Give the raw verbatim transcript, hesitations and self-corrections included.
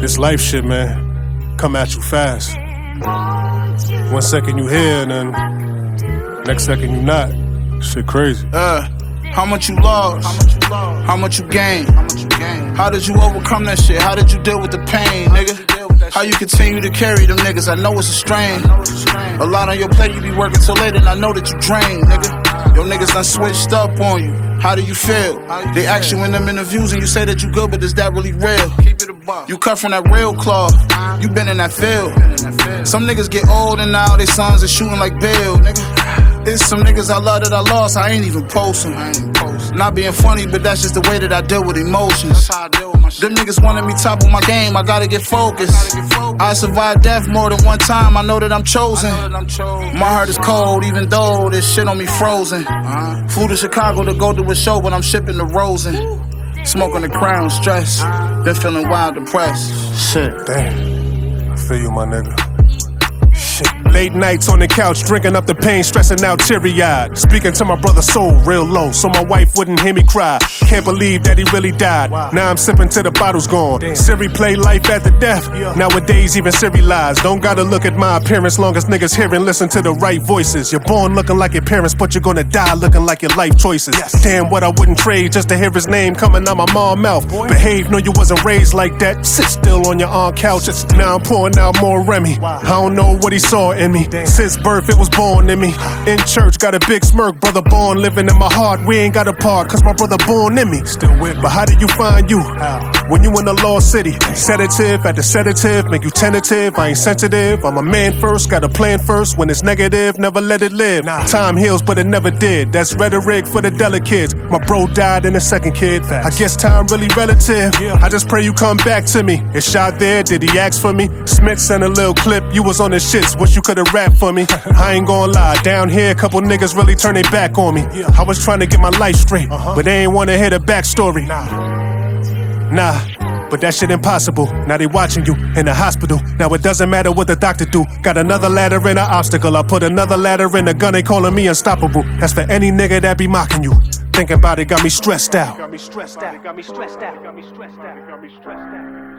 This life shit, man, come at you fast. One second you here, and then next second you not. Shit crazy. Uh, how much you lost? How much you lost? How much you gained? How much you gained? How did you overcome that shit? How did you deal with the pain, nigga? How you continue to carry them niggas? I know it's a strain. A lot on your plate, you be working till late, and I know that you drain, nigga. Your niggas done switched up on you. How do you feel? They ask you in them interviews and you say that you good, but is that really real? You cut from that real cloth. You been in that field. Some niggas get old and now they sons are shooting like Bill, nigga. It's some niggas I love that I lost, I ain't even posting. Not being funny, but that's just the way that I deal with emotions. Them niggas wanted me top of my game, I gotta get focused. I survived death more than one time, I know that I'm chosen. My heart is cold, even though this shit on me frozen. Flew to Chicago to go to a show, but I'm shipping to Rosen. Smoking the Crown, stress. Been feeling wild, depressed. Shit, damn. I feel you, my nigga. Shit. Late nights on the couch, drinking up the pain, stressing out teary-eyed. Speaking to my brother's soul real low, so my wife wouldn't hear me cry. Can't believe that he really died. Now I'm sipping till the bottle's gone. Siri play life after death. Nowadays even Siri lies. Don't gotta look at my appearance, long as niggas hear and listen to the right voices. You're born looking like your parents, but you're gonna die looking like your life choices. Damn, what I wouldn't trade just to hear his name coming out my mom's mouth. Behave, no you wasn't raised like that. Sit still on your aunt couch. Now I'm pouring out more Remy. I don't know what he saw in me. Since birth it was born in me. In church got a big smirk, brother born living in my heart. We ain't got a part, cause my brother born in me. Still with, but how did you find you? When you in the lost city, sedative at the sedative, make you tentative. I ain't sensitive, I'm a man first, got a plan first. When it's negative, never let it live. Time heals, but it never did. That's rhetoric for the delicates. My bro died in the second kid. I guess time really relative. I just pray you come back to me. Is shot there? Did he ask for me? Smith sent a little clip. You was on the shits. Wish you could've rapped for me. I ain't gonna lie. Down here, a couple niggas really turned their back on me. I was trying to get my life straight, but they ain't wanna hear the backstory. Nah, but that shit impossible. Now they watching you in the hospital. Now it doesn't matter what the doctor do. Got another ladder and an obstacle. I put another ladder in the gun, they calling me unstoppable. That's for any nigga that be mocking you. Thinking about it got me stressed out. Got me stressed out. Got me stressed out. Got me stressed out. Got me stressed out.